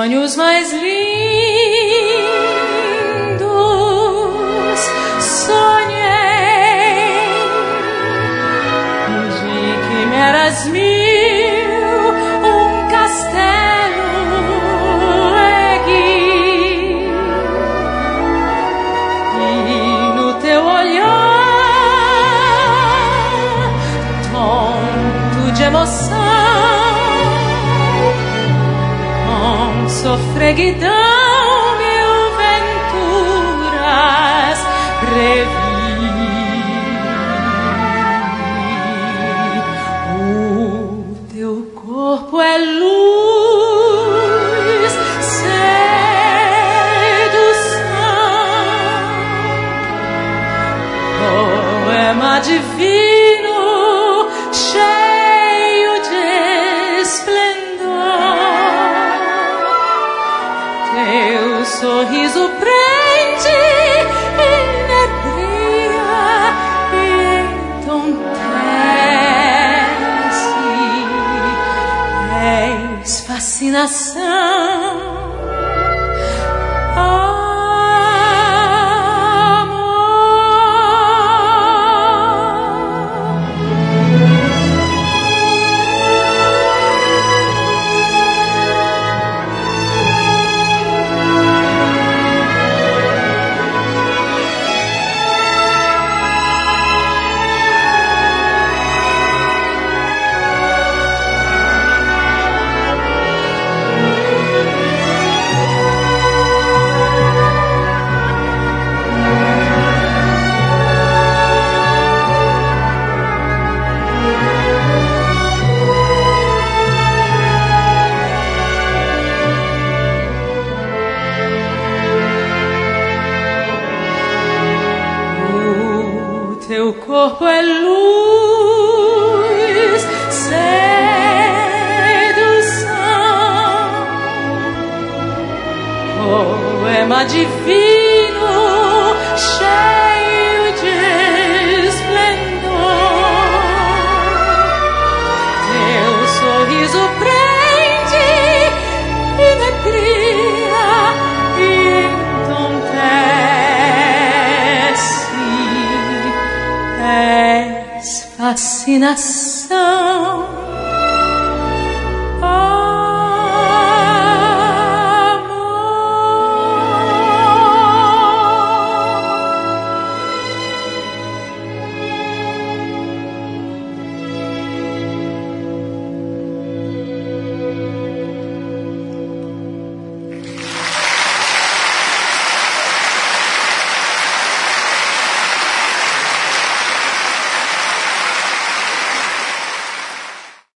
sonhos mais lindos. Sonhei de quimeras mil, um castelo ergui, e no teu olhar, tonto de emoção, sofreguidão, mil venturas previ. O teu corpo é luz, sedução, poema divino, cheio de esplendor. Teu sorriso prende, inebria e entontece. És fascinação. Teu corpo é luz, sedução, poema divino, cheio de esplendor. Teu sorriso prende, inebria e entontece. És fascinação.